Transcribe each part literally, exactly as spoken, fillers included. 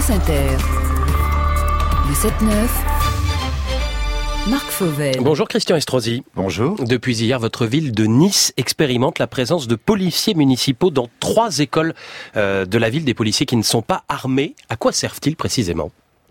France Inter. Le sept neuf. Marc Fauvel. Bonjour Christian Estrosi. Bonjour. Depuis hier, votre ville de Nice expérimente la présence de policiers municipaux dans trois écoles euh, de la ville, des policiers qui ne sont pas armés. À quoi servent-ils précisément ?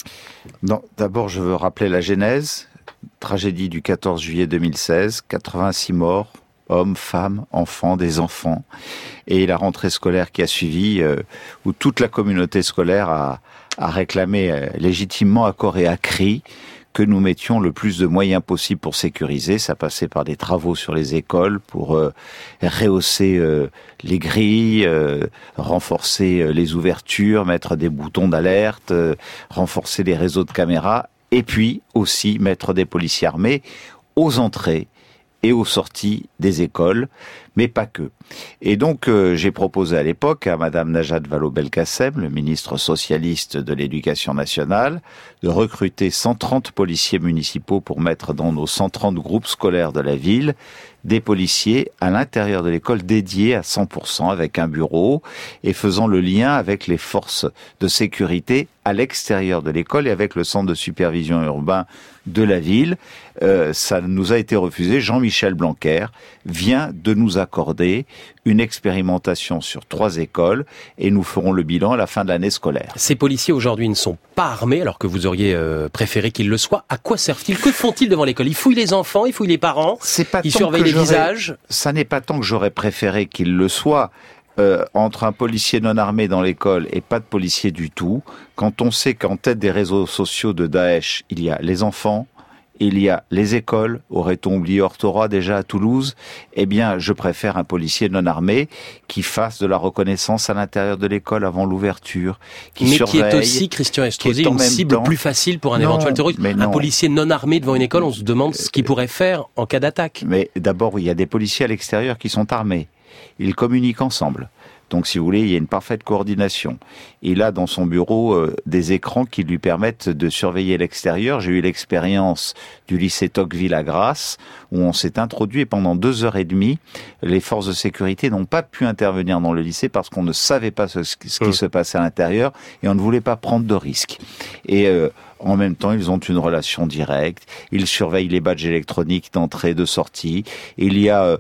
Non, d'abord, je veux rappeler la genèse. Tragédie du quatorze juillet deux mille seize, quatre-vingt-six morts, hommes, femmes, enfants, des enfants. Et la rentrée scolaire qui a suivi, euh, où toute la communauté scolaire a, a réclamé euh, légitimement à corps et à cri que nous mettions le plus de moyens possible pour sécuriser. Ça passait par des travaux sur les écoles pour euh, rehausser euh, les grilles, euh, renforcer euh, les ouvertures, mettre des boutons d'alerte, euh, renforcer les réseaux de caméras, et puis aussi mettre des policiers armés aux entrées et aux sorties des écoles, mais pas que. Et donc, euh, j'ai proposé à l'époque à Madame Najat Vallaud-Belkacem, le ministre socialiste de l'Éducation nationale, de recruter cent trente policiers municipaux pour mettre dans nos cent trente groupes scolaires de la ville des policiers à l'intérieur de l'école dédiés à cent pour cent avec un bureau et faisant le lien avec les forces de sécurité à l'extérieur de l'école et avec le centre de supervision urbain de la ville. Euh, ça nous a été refusé. Jean-Michel Blanquer vient de nous accorder une expérimentation sur trois écoles et nous ferons le bilan à la fin de l'année scolaire. Ces policiers aujourd'hui ne sont pas armés alors que vous auriez euh, préféré qu'ils le soient. À quoi servent-ils ? Que font-ils devant l'école ? Ils fouillent les enfants, ils fouillent les parents, C'est pas ils tant surveillent que les j'aurais- visages. Ça n'est pas tant que j'aurais préféré qu'il le soit. Euh, entre un policier non armé dans l'école et pas de policier du tout, quand on sait qu'en tête des réseaux sociaux de Daesh, il y a les enfants, il y a les écoles, aurait-on oublié Orthora déjà à Toulouse ? Eh bien, je préfère un policier non armé qui fasse de la reconnaissance à l'intérieur de l'école avant l'ouverture, qui Mais qui surveille, est aussi, Christian Estrosi, qui est en une même cible temps- plus facile pour un Non, éventuel terroriste. mais Un non. policier non armé devant une école, on se demande ce qu'il pourrait faire en cas d'attaque. Mais d'abord, il y a des policiers à l'extérieur qui sont armés. Ils communiquent ensemble. Donc, si vous voulez, il y a une parfaite coordination. Il a dans son bureau euh, des écrans qui lui permettent de surveiller l'extérieur. J'ai eu l'expérience du lycée Tocqueville à Grasse, où on s'est introduit et pendant deux heures et demie, les forces de sécurité n'ont pas pu intervenir dans le lycée parce qu'on ne savait pas ce, ce qui Mmh. se passait à l'intérieur et on ne voulait pas prendre de risques. Et euh, en même temps, ils ont une relation directe. Ils surveillent les badges électroniques d'entrée et de sortie. Il y a euh,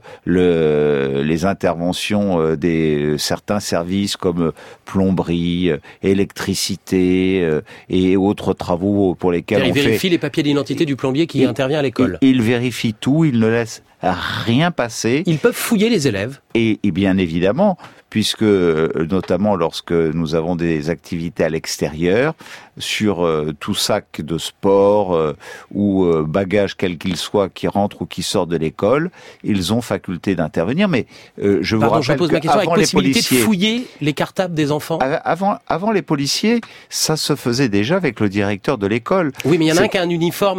le, les interventions euh, des euh, certains services comme euh, plomberie, euh, électricité euh, et autres travaux pour lesquels Il on fait... vérifie les papiers d'identité du plombier qui Il- intervient à l'école. Il, il vérifie tout, il ne laisse rien passer. Ils peuvent fouiller les élèves. Et, et bien évidemment, puisque euh, notamment lorsque nous avons des activités à l'extérieur, sur euh, tout sac de sport euh, ou euh, bagage quel qu'il soit qui rentre ou qui sort de l'école, ils ont faculté d'intervenir. Mais euh, je vous Pardon, je rappelle pose ma question avec qu'avant les possibilité policiers, de fouiller les cartables des enfants. av- avant, avant les policiers, ça se faisait déjà avec le directeur de l'école. Oui, mais il y en a C'est- un qui a un uniforme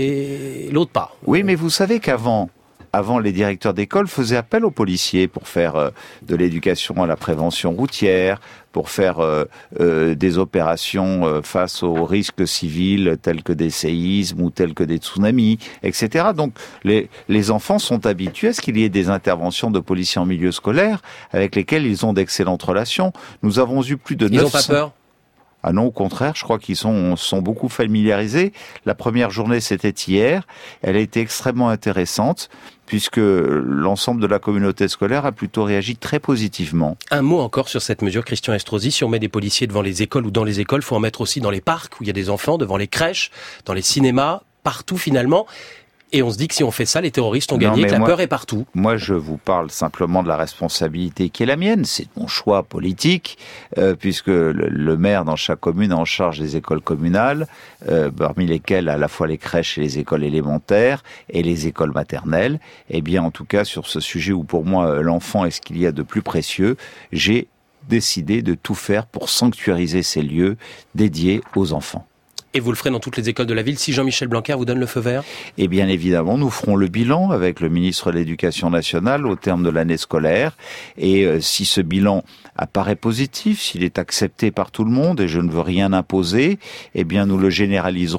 et l'autre pas. Oui, mais vous savez qu'avant, avant, les directeurs d'école faisaient appel aux policiers pour faire euh, de l'éducation à la prévention routière, pour faire euh, euh, des opérations euh, face aux risques civils tels que des séismes ou tels que des tsunamis, et cetera. Donc, les, les enfants sont habitués à ce qu'il y ait des interventions de policiers en milieu scolaire avec lesquels ils ont d'excellentes relations. Nous avons eu plus de Ils n'ont neuf cents... pas peur. Ah non, au contraire, je crois qu'ils sont, sont beaucoup familiarisés. La première journée, c'était hier. Elle a été extrêmement intéressante puisque l'ensemble de la communauté scolaire a plutôt réagi très positivement. Un mot encore sur cette mesure, Christian Estrosi. Si on met des policiers devant les écoles ou dans les écoles, faut en mettre aussi dans les parcs où il y a des enfants, devant les crèches, dans les cinémas, partout finalement. Et on se dit que si on fait ça, les terroristes ont Non, gagné, mais que la moi- peur est partout. Moi, je vous parle simplement de la responsabilité qui est la mienne. C'est mon choix politique, euh, puisque le, le maire dans chaque commune est en charge des écoles communales, euh, parmi lesquelles à la fois les crèches et les écoles élémentaires et les écoles maternelles. Eh bien, en tout cas, sur ce sujet où pour moi l'enfant est ce qu'il y a de plus précieux, j'ai décidé de tout faire pour sanctuariser ces lieux dédiés aux enfants. Et vous le ferez dans toutes les écoles de la ville si Jean-Michel Blanquer vous donne le feu vert ? Et bien évidemment, nous ferons le bilan avec le ministre de l'Éducation nationale au terme de l'année scolaire. Et euh, si ce bilan apparaît positif, s'il est accepté par tout le monde, et je ne veux rien imposer, eh bien nous le généraliserons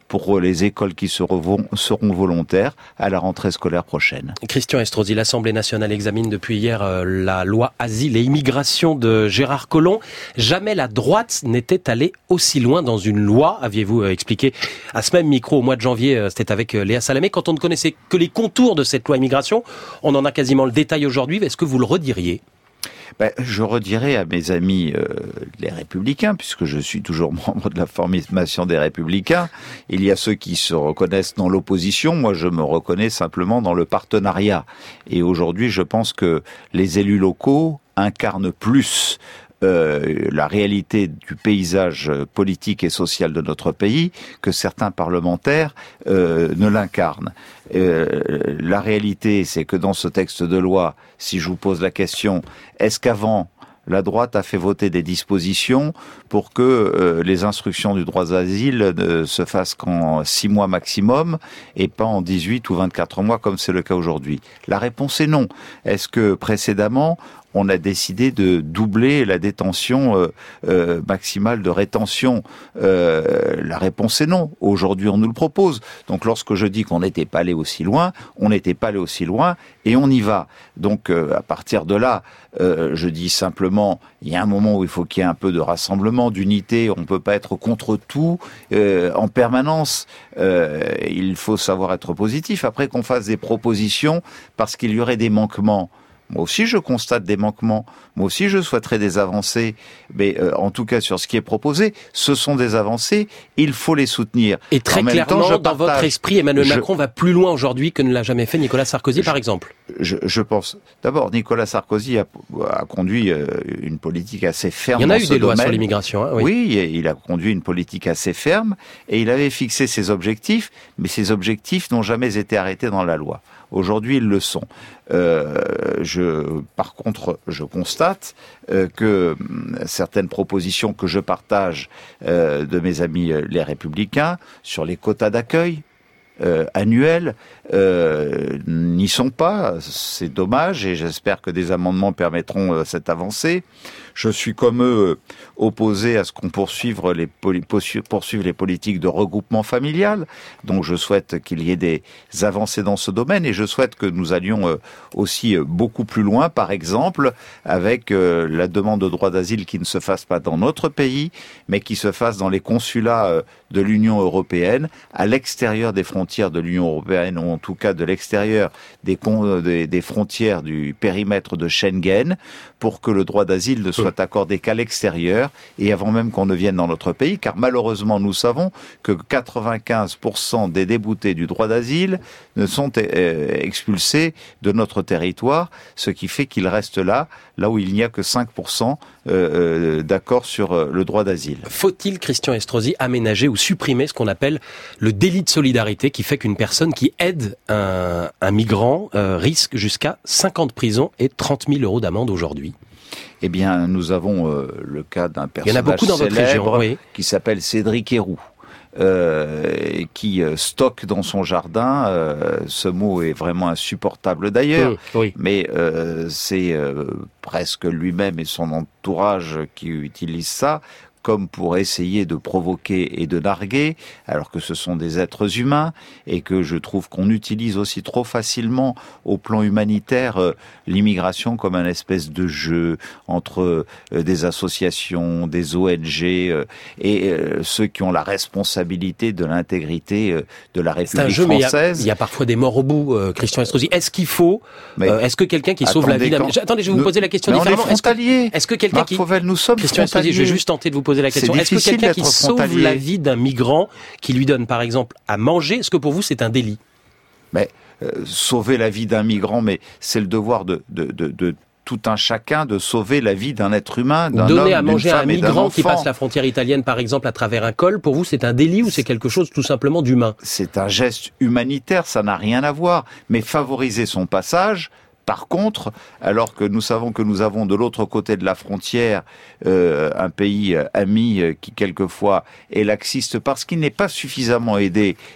pour les écoles qui seront, seront volontaires à la rentrée scolaire prochaine. Christian Estrosi, l'Assemblée nationale examine depuis hier euh, la loi Asile et Immigration de Gérard Collomb. Jamais la droite n'était allée aussi loin dans une loi, aviez-vous euh, expliqué à ce même micro au mois de janvier, euh, c'était avec euh, Léa Salamé, quand on ne connaissait que les contours de cette loi immigration. On en a quasiment le détail aujourd'hui. Est-ce que vous le rediriez ? Ben, je redirai à mes amis euh, les Républicains, puisque je suis toujours membre de la formation des Républicains, il y a ceux qui se reconnaissent dans l'opposition, moi je me reconnais simplement dans le partenariat. Et aujourd'hui, je pense que les élus locaux incarnent plus Euh, la réalité du paysage politique et social de notre pays que certains parlementaires euh, ne l'incarnent. Euh, la réalité, c'est que dans ce texte de loi, si je vous pose la question, est-ce qu'avant la droite a fait voter des dispositions pour que euh, les instructions du droit d'asile ne se fassent qu'en six mois maximum et pas en dix-huit ou vingt-quatre mois comme c'est le cas aujourd'hui? La réponse est non. Est-ce que précédemment, on a décidé de doubler la détention euh, euh, maximale de rétention? euh, La réponse est non. Aujourd'hui, on nous le propose. Donc, lorsque je dis qu'on n'était pas allé aussi loin, on n'était pas allé aussi loin et on y va. Donc, euh, à partir de là, euh, je dis simplement, il y a un moment où il faut qu'il y ait un peu de rassemblement, d'unité. On ne peut pas être contre tout euh, en permanence. Euh, il faut savoir être positif. Après qu'on fasse des propositions parce qu'il y aurait des manquements. Moi aussi, je constate des manquements. Moi aussi, je souhaiterais des avancées. Mais euh, en tout cas, sur ce qui est proposé, ce sont des avancées. Il faut les soutenir. Et très en clairement, même temps, dans partage, votre esprit, Emmanuel je, Macron va plus loin aujourd'hui que ne l'a jamais fait Nicolas Sarkozy, je, par exemple. Je, je pense. D'abord, Nicolas Sarkozy a, a conduit euh, une politique assez ferme. Il y en a dans eu ce des lois domaine. sur l'immigration. Hein, oui. oui, il a conduit une politique assez ferme et il avait fixé ses objectifs, mais ces objectifs n'ont jamais été arrêtés dans la loi. Aujourd'hui, ils le sont. Euh, je, par contre, je constate euh, que certaines propositions que je partage euh, de mes amis euh, les Républicains sur les quotas d'accueil euh, annuels euh, n'y sont pas. C'est dommage et j'espère que des amendements permettront euh, cette avancée. Je suis comme eux opposé à ce qu'on poursuive les, poursuive les politiques de regroupement familial. Donc je souhaite qu'il y ait des avancées dans ce domaine et je souhaite que nous allions aussi beaucoup plus loin, par exemple, avec la demande de droit d'asile qui ne se fasse pas dans notre pays, mais qui se fasse dans les consulats de l'Union européenne, à l'extérieur des frontières de l'Union européenne, ou en tout cas de l'extérieur des, des, des frontières du périmètre de Schengen, pour que le droit d'asile ne soit accordé qu'à l'extérieur et avant même qu'on ne vienne dans notre pays, car malheureusement nous savons que quatre-vingt-quinze pour cent des déboutés du droit d'asile ne sont euh, expulsés de notre territoire, ce qui fait qu'ils restent là, là où il n'y a que cinq pour cent euh, d'accord sur euh, le droit d'asile. Faut-il, Christian Estrosi, aménager ou supprimer ce qu'on appelle le délit de solidarité qui fait qu'une personne qui aide un, un migrant euh, risque jusqu'à cinq ans de prison et trente mille euros d'amende aujourd'hui? Eh bien, nous avons euh, le cas d'un personnage Il y en a beaucoup dans votre célèbre région, oui. qui s'appelle Cédric Héroux. Euh, qui euh, stocke dans son jardin, euh, ce mot est vraiment insupportable d'ailleurs, mmh, oui. mais euh, c'est euh, presque lui-même et son entourage qui utilisent ça comme pour essayer de provoquer et de narguer, alors que ce sont des êtres humains, et que je trouve qu'on utilise aussi trop facilement au plan humanitaire euh, l'immigration comme un espèce de jeu entre euh, des associations, des O N G euh, et euh, ceux qui ont la responsabilité de l'intégrité euh, de la République française. C'est un jeu, française. Mais il y, y a parfois des morts au bout, euh, Christian Estrosi. Est-ce qu'il faut, mais, euh, est-ce que quelqu'un qui sauve la vie d'un... Quand... Attendez, je vais vous poser la question mais différemment. On est frontalier. Est-ce que, est-ce que quelqu'un Marc qui... Fauvel, nous sommes Christian Estrosi, je vais juste tenter de vous poser la question. Est-ce que quelqu'un qui sauve frontalier. la vie d'un migrant, qui lui donne par exemple à manger, est-ce que pour vous c'est un délit? Mais euh, sauver la vie d'un migrant, mais c'est le devoir de, de, de, de tout un chacun de sauver la vie d'un être humain, d'un homme, donner à manger à un migrant qui enfant. passe la frontière italienne par exemple à travers un col, pour vous c'est un délit ou c'est quelque chose tout simplement d'humain? C'est un geste humanitaire, ça n'a rien à voir, mais favoriser son passage. Par contre, alors que nous savons que nous avons de l'autre côté de la frontière euh, un pays euh, ami euh, qui quelquefois est laxiste parce qu'il n'est pas suffisamment aidé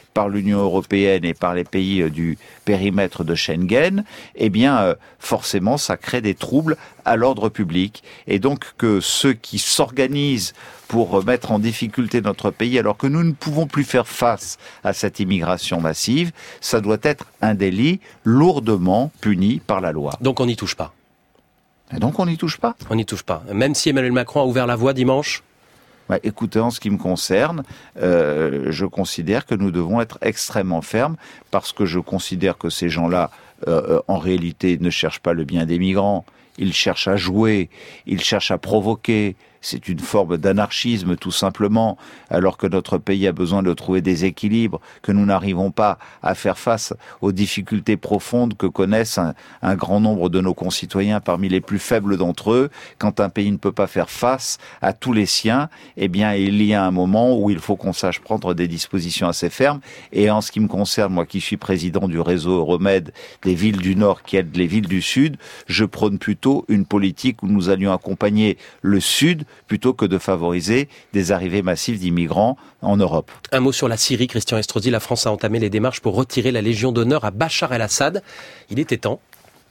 par l'Union européenne et par les pays du périmètre de Schengen, eh bien, euh, forcément, ça crée des troubles à l'ordre public. Et donc, que ceux qui s'organisent pour mettre en difficulté notre pays, alors que nous ne pouvons plus faire face à cette immigration massive, ça doit être un délit lourdement puni par la loi. Donc on n'y touche pas. Et donc on n'y touche pas. On n'y touche pas. Même si Emmanuel Macron a ouvert la voie dimanche. Bah, écoutez, en ce qui me concerne, euh, je considère que nous devons être extrêmement fermes parce que je considère que ces gens-là, euh, en réalité, ne cherchent pas le bien des migrants. Ils cherchent à jouer, ils cherchent à provoquer. C'est une forme d'anarchisme, tout simplement, alors que notre pays a besoin de trouver des équilibres, que nous n'arrivons pas à faire face aux difficultés profondes que connaissent un, un grand nombre de nos concitoyens, parmi les plus faibles d'entre eux. Quand un pays ne peut pas faire face à tous les siens, eh bien, il y a un moment où il faut qu'on sache prendre des dispositions assez fermes. Et en ce qui me concerne, moi qui suis président du réseau Euromède des villes du Nord qui aide les villes du Sud, je prône plutôt une politique où nous allions accompagner le Sud plutôt que de favoriser des arrivées massives d'immigrants en Europe. Un mot sur la Syrie, Christian Estrosi. La France a entamé les démarches pour retirer la Légion d'honneur à Bachar el-Assad. Il était temps.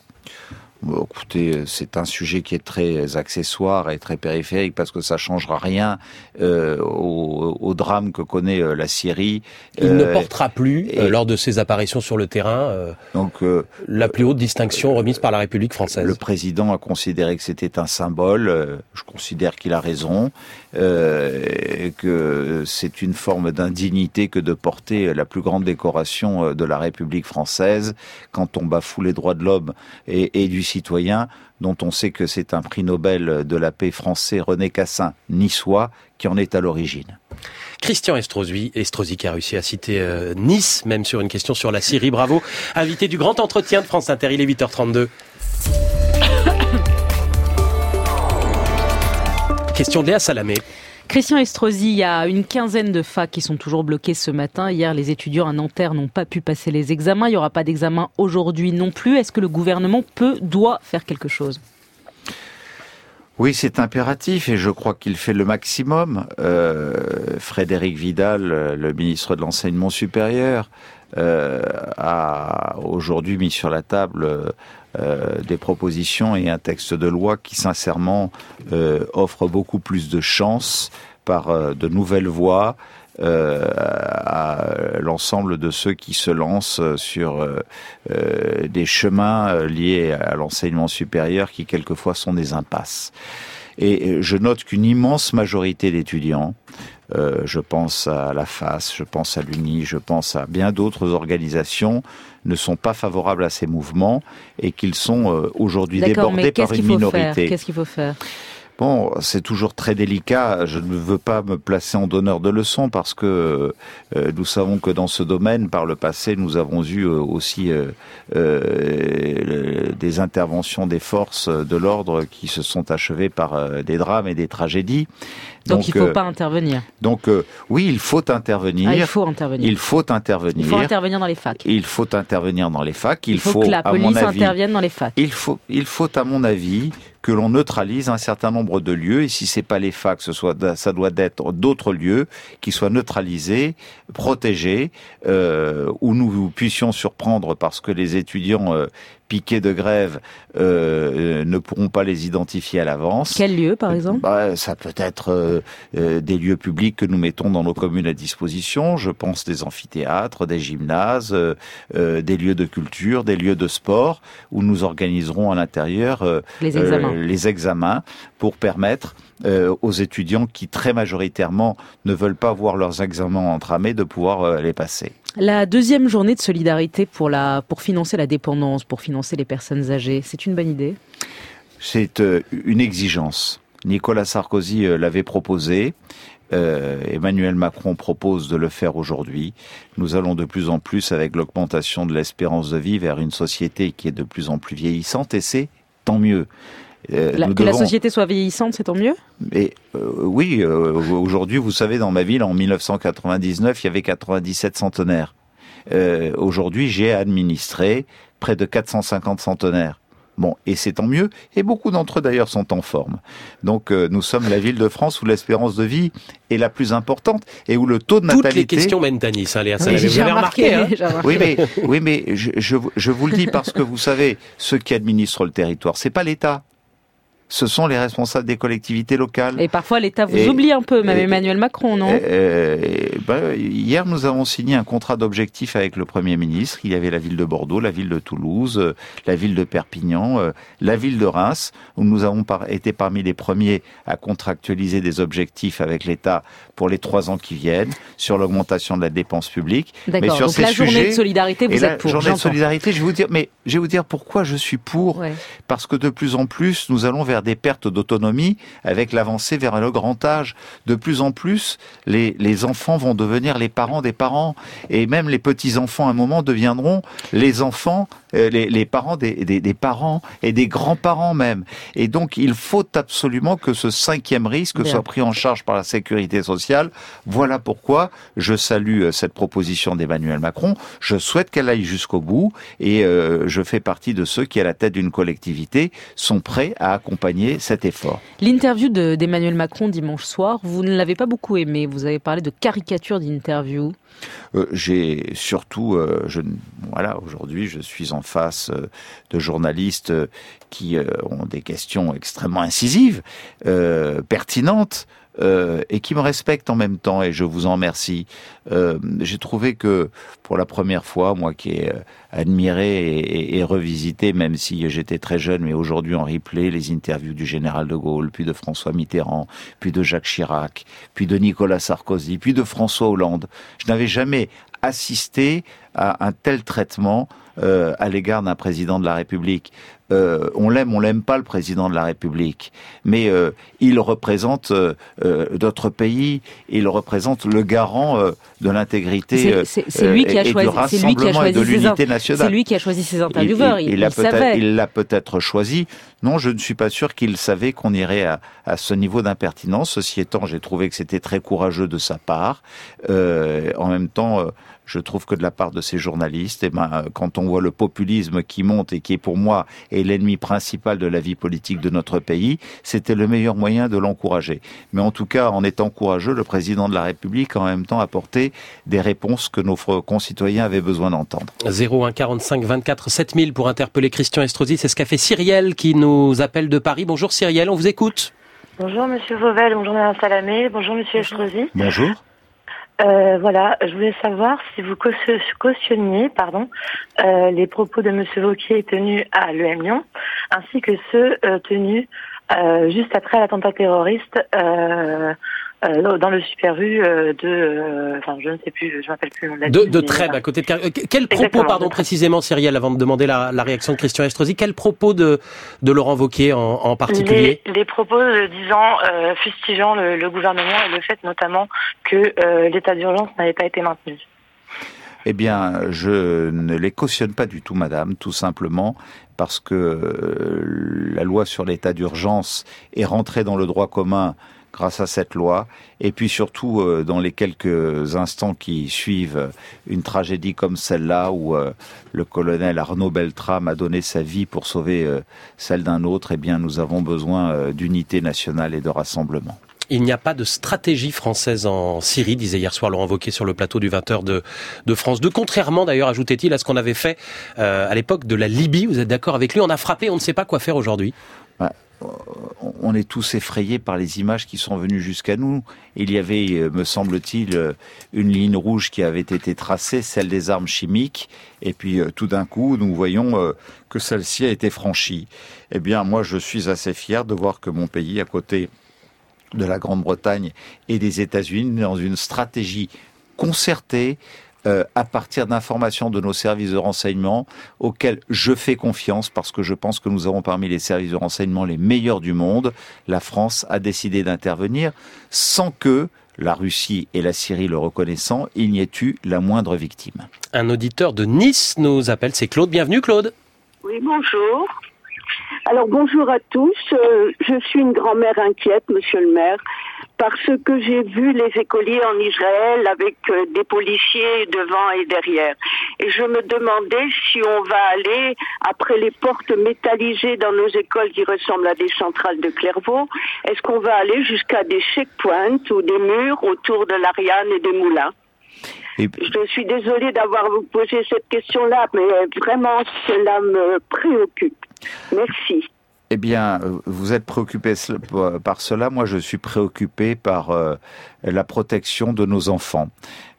Bon, écoutez, c'est un sujet qui est très accessoire et très périphérique parce que ça changera rien euh, au, au drame que connaît euh, la Syrie. Il euh, ne portera plus, et, euh, lors de ses apparitions sur le terrain, euh, donc, euh, la plus haute distinction remise par la République française. Le président a considéré que c'était un symbole. Euh, je considère qu'il a raison, euh, et que c'est une forme d'indignité que de porter la plus grande décoration de la République française quand on bafoue les droits de l'homme et, et du citoyen, dont on sait que c'est un prix Nobel de la paix français, René Cassin, niçois, qui en est à l'origine. Christian Estrosi, Estrosi qui a réussi à citer euh, Nice, même sur une question sur la Syrie. Bravo, invité du grand entretien de France Inter, il est huit heures trente-deux. Question de Léa Salamé. Christian Estrosi, il y a une quinzaine de facs qui sont toujours bloquées ce matin. Hier, les étudiants à Nanterre n'ont pas pu passer les examens. Il n'y aura pas d'examen aujourd'hui non plus. Est-ce que le gouvernement peut, doit faire quelque chose ? Oui, c'est impératif et je crois qu'il fait le maximum. Euh, Frédérique Vidal, le ministre de l'Enseignement supérieur, euh, a aujourd'hui mis sur la table euh, des propositions et un texte de loi qui, sincèrement, euh, offre beaucoup plus de chances par euh, de nouvelles voies Euh, à l'ensemble de ceux qui se lancent sur euh, euh, des chemins liés à l'enseignement supérieur qui quelquefois sont des impasses. Et je note qu'une immense majorité d'étudiants, euh, je pense à la F A S, je pense à l'Uni, je pense à bien d'autres organisations, ne sont pas favorables à ces mouvements et qu'ils sont euh, aujourd'hui D'accord, débordés par une minorité. Faire qu'est-ce qu'il faut faire ? Bon, c'est toujours très délicat. Je ne veux pas me placer en donneur de leçons parce que euh, nous savons que dans ce domaine, par le passé, nous avons eu euh, aussi euh, euh, des interventions des forces de l'ordre qui se sont achevées par euh, des drames et des tragédies. Donc, donc il ne faut euh, pas intervenir. Donc euh, oui, il faut intervenir. Ah, il faut intervenir. Il faut intervenir. Il faut intervenir dans les facs. Il faut intervenir dans les facs. Il, il faut, faut que la à mon police avis, intervienne dans les facs. Il faut, il faut à mon avis que l'on neutralise un certain nombre de lieux, et si c'est pas les facs, ce soit, ça doit être d'autres lieux qui soient neutralisés, protégés, euh, où nous puissions surprendre parce que les étudiants euh, piqués de grève euh, ne pourront pas les identifier à l'avance. Quel lieu, par exemple ? Bah, ça peut être euh, euh, des lieux publics que nous mettons dans nos communes à disposition. Je pense des amphithéâtres, des gymnases, euh, euh, des lieux de culture, des lieux de sport, où nous organiserons à l'intérieur euh, les examens. Euh, les examens pour permettre euh, aux étudiants qui très majoritairement ne veulent pas voir leurs examens entramés de pouvoir euh, les passer. La deuxième journée de solidarité pour, la, pour financer la dépendance, pour financer les personnes âgées, c'est une bonne idée ? C'est euh, une exigence. Nicolas Sarkozy euh, l'avait proposé. Euh, Emmanuel Macron propose de le faire aujourd'hui. Nous allons de plus en plus, avec l'augmentation de l'espérance de vie, vers une société qui est de plus en plus vieillissante, et c'est tant mieux. Euh, la, que devons... la société soit vieillissante, c'est tant mieux ? Mais euh, oui, euh, aujourd'hui, vous savez, dans ma ville, en mille neuf cent quatre-vingt-dix-neuf, il y avait quatre-vingt-dix-sept centenaires. Euh, aujourd'hui, j'ai administré près de quatre cent cinquante centenaires. Bon, et c'est tant mieux. Et beaucoup d'entre eux d'ailleurs sont en forme. Donc euh, nous sommes la ville de France où l'espérance de vie est la plus importante et où le taux de natalité... Toutes les questions mènent à Nice, hein, Léa. Ça Oui, l'avez j'ai jamais remarqué, remarqué. Hein. Oui, mais, oui, mais je, je, je vous le dis parce que vous savez, ceux qui administrent le territoire, c'est pas l'État. Ce sont les responsables des collectivités locales. Et parfois, l'État vous Et- oublie un peu, même et- Emmanuel Macron, non? Euh, ben, hier, nous avons signé un contrat d'objectif avec le Premier ministre. Il y avait la ville de Bordeaux, la ville de Toulouse, euh, la ville de Perpignan, euh, la ville de Reims, où nous avons par- été parmi les premiers à contractualiser des objectifs avec l'État pour les trois ans qui viennent, sur l'augmentation de la dépense publique. Mais D'accord, sur donc ces la journée sujets, de solidarité, et vous la êtes pour, journée de j'entends. solidarité, je vais vous dire, mais je vais vous dire pourquoi je suis pour. Ouais. Parce que de plus en plus, nous allons vers des pertes d'autonomie avec l'avancée vers le grand âge. De plus en plus, les, les enfants vont devenir les parents des parents. Et même les petits-enfants, à un moment, deviendront les enfants, euh, les, les parents des, des, des parents et des grands-parents même. Et donc, il faut absolument que ce cinquième risque Bien. soit pris en charge par la sécurité sociale. Voilà pourquoi je salue euh, cette proposition d'Emmanuel Macron. Je souhaite qu'elle aille jusqu'au bout et euh, je fais partie de ceux qui, à la tête d'une collectivité, sont prêts à accompagner cet effort. L'interview de- d'Emmanuel Macron dimanche soir, vous ne l'avez pas beaucoup aimé. Vous avez parlé de caricature d'interview. Euh, j'ai surtout, euh, je, voilà, aujourd'hui, je suis en face euh, de journalistes euh, qui euh, ont des questions extrêmement incisives, euh, pertinentes. Euh, et qui me respectent en même temps, et je vous en remercie. Euh, j'ai trouvé que, pour la première fois, moi qui ai euh, admiré et, et, et revisité, même si j'étais très jeune, mais aujourd'hui en replay, les interviews du général de Gaulle, puis de François Mitterrand, puis de Jacques Chirac, puis de Nicolas Sarkozy, puis de François Hollande, je n'avais jamais assisté à un tel traitement euh, à l'égard d'un président de la République. Euh, on l'aime, on l'aime pas le président de la République, mais euh, il représente euh, euh, d'autres pays, il représente le garant euh, de l'intégrité C'est- euh, c'est- c'est lui qui a et choisi- du c'est lui qui a rassemblement et de choisi ses l'unité in- nationale. C'est lui qui a choisi ses intervieweurs. Il, il, il, il l'a peut-être, savait. il l'a peut-être choisi. Non, je ne suis pas sûr qu'il savait qu'on irait à, à ce niveau d'impertinence. Ceci étant, j'ai trouvé que c'était très courageux de sa part. Euh, en même temps, euh, je trouve que de la part de ces journalistes, eh ben, quand on voit le populisme qui monte et qui est pour moi est l'ennemi principal de la vie politique de notre pays, c'était le meilleur moyen de l'encourager. Mais en tout cas, en étant courageux, le président de la République a en même temps apporté des réponses que nos concitoyens avaient besoin d'entendre. zéro un quarante-cinq vingt-quatre sept mille pour interpeller Christian Estrosi. C'est ce qu'a fait Cyrielle qui nous appelle de Paris. Bonjour Cyrielle, on vous écoute. Bonjour Monsieur Fauvel, bonjour Madame Salamé, bonjour Monsieur Estrosi. Bonjour. Euh, voilà, je voulais savoir si vous caution- cautionniez, pardon, euh, les propos de Monsieur Wauquiez tenus à l'E M Lyon, ainsi que ceux euh, tenus euh, juste après l'attentat terroriste euh, euh, dans le Super U euh, de, euh, enfin je ne sais plus, je m'appelle plus le nom de la De, ville, de mais Trèbes, voilà. à côté de Car- euh, Quel propos, Exactement, pardon, de Trèbes. précisément, Cyrielle, avant de demander la, la réaction de Christian Estrosi, quel propos de, de Laurent Wauquiez en, en particulier? Les, les propos euh, disant, euh, fustigeant le, le gouvernement et le fait notamment que euh, l'état d'urgence n'avait pas été maintenu. Eh bien, je ne les cautionne pas du tout, madame, tout simplement parce que euh, la loi sur l'état d'urgence est rentrée dans le droit commun grâce à cette loi, et puis surtout euh, dans les quelques instants qui suivent une tragédie comme celle-là où euh, le colonel Arnaud Beltrame a donné sa vie pour sauver euh, celle d'un autre, eh bien nous avons besoin euh, d'unité nationale et de rassemblement. Il n'y a pas de stratégie française en Syrie, disait hier soir Laurent Wauquiez sur le plateau du vingt heures de, de France deux. Contrairement d'ailleurs, ajoutait-il, à ce qu'on avait fait euh, à l'époque de la Libye. Vous êtes d'accord avec lui? On a frappé, on ne sait pas quoi faire aujourd'hui. Ouais. On est tous effrayés par les images qui sont venues jusqu'à nous. Il y avait, me semble-t-il, une ligne rouge qui avait été tracée, celle des armes chimiques. Et puis, tout d'un coup, nous voyons que celle-ci a été franchie. Eh bien, moi, je suis assez fier de voir que mon pays, à côté de la Grande-Bretagne et des États-Unis, dans une stratégie concertée, Euh, à partir d'informations de nos services de renseignement auxquels je fais confiance parce que je pense que nous avons parmi les services de renseignement les meilleurs du monde. La France a décidé d'intervenir sans que la Russie et la Syrie le reconnaissant, il n'y ait eu la moindre victime. Un auditeur de Nice nous appelle, c'est Claude. Bienvenue Claude. Oui, bonjour. Alors bonjour à tous, euh, je suis une grand-mère inquiète, monsieur le maire, parce que j'ai vu les écoliers en Israël avec euh, des policiers devant et derrière. Et je me demandais si on va aller, après les portes métallisées dans nos écoles qui ressemblent à des centrales de Clairvaux, est-ce qu'on va aller jusqu'à des checkpoints ou des murs autour de l'Ariane et des moulins? Et... Je suis désolée d'avoir vous posé cette question-là, mais vraiment, cela me préoccupe. Merci. Eh bien, vous êtes préoccupé par cela. Moi, je suis préoccupé par euh, la protection de nos enfants.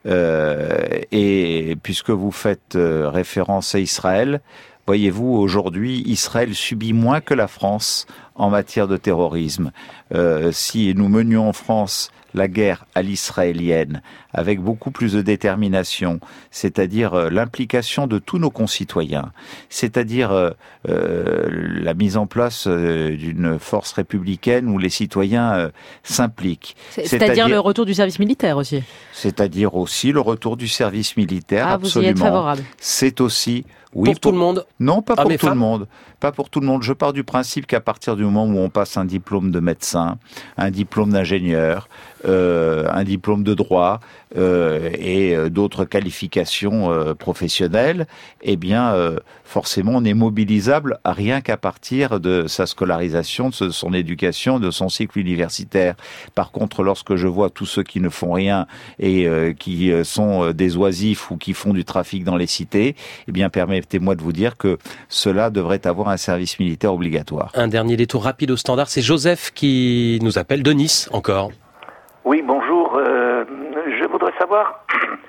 Euh, et puisque vous faites euh, référence à Israël, voyez-vous, aujourd'hui, Israël subit moins que la France en matière de terrorisme. Euh, si nous menions en France la guerre à l'israélienne avec beaucoup plus de détermination, c'est-à-dire euh, l'implication de tous nos concitoyens, c'est-à-dire euh, euh, la mise en place euh, d'une force républicaine où les citoyens euh, s'impliquent. C'est, c'est-à-dire, c'est-à-dire le retour du service militaire aussi. C'est-à-dire aussi le retour du service militaire, ah, absolument. Vous y êtes favorable. C'est aussi... Oui, pour, pour tout le monde? Non, pas ah, pour tout femmes. le monde. Pas pour tout le monde. Je pars du principe qu'à partir du moment où on passe un diplôme de médecin, un diplôme d'ingénieur, euh, un diplôme de droit euh, et euh, d'autres qualifications euh, professionnelles, eh bien, euh, forcément, on est mobilisable à rien qu'à partir de sa scolarisation, de son éducation, de son cycle universitaire. Par contre, lorsque je vois tous ceux qui ne font rien et euh, qui sont des oisifs ou qui font du trafic dans les cités, eh bien, permettez-moi de vous dire que cela devrait avoir un service militaire obligatoire. Un dernier détour rapide au standard, c'est Joseph qui nous appelle de Nice, encore. Oui, bonjour. Euh, je voudrais savoir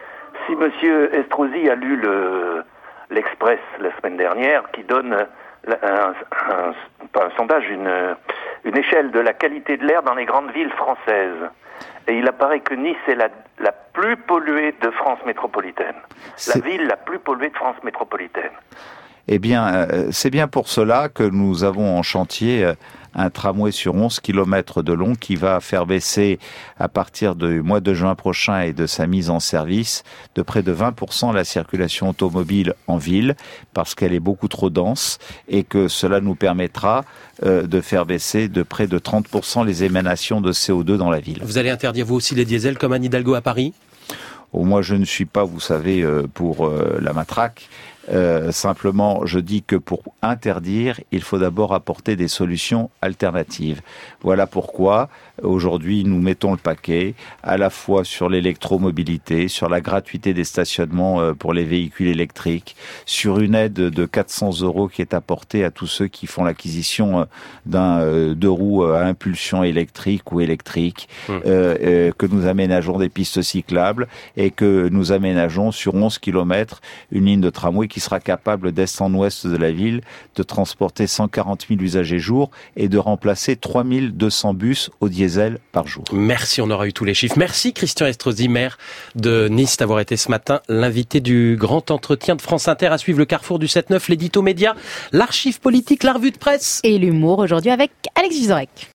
si Monsieur Estrosi a lu le, l'Express la semaine dernière qui donne un, un, un, pas un sondage, une, une échelle de la qualité de l'air dans les grandes villes françaises. Et il apparaît que Nice est la, la plus polluée de France métropolitaine. C'est... La ville la plus polluée de France métropolitaine. Eh bien, c'est bien pour cela que nous avons en chantier un tramway sur onze kilomètres de long qui va faire baisser à partir du mois de juin prochain et de sa mise en service de près de vingt pour cent la circulation automobile en ville parce qu'elle est beaucoup trop dense et que cela nous permettra euh, de faire baisser de près de trente pour cent les émanations de C O deux dans la ville. Vous allez interdire vous aussi les diesels comme Anne Hidalgo à Paris ? Oh, moi, je ne suis pas, vous savez, euh, pour euh, la matraque. Euh, simplement, je dis que pour interdire, il faut d'abord apporter des solutions alternatives. Voilà pourquoi, aujourd'hui, nous mettons le paquet à la fois sur l'électromobilité, sur la gratuité des stationnements euh, pour les véhicules électriques, sur une aide de quatre cents euros qui est apportée à tous ceux qui font l'acquisition euh, d'un euh, deux roues à impulsion électrique ou électrique, mmh. euh, euh, que nous aménageons des pistes cyclables et que nous aménageons sur onze kilomètres une ligne de tramway qui sera capable d'est en ouest de la ville de transporter cent quarante mille usagers jour et de remplacer trois mille deux cents bus au diesel par jour. Merci, on aura eu tous les chiffres. Merci Christian Estrosi, maire de Nice, d'avoir été ce matin l'invité du grand entretien de France Inter. À suivre le carrefour du sept neuf, l'édito média, l'archive politique, la revue de presse. Et l'humour aujourd'hui avec Alex Vizorek.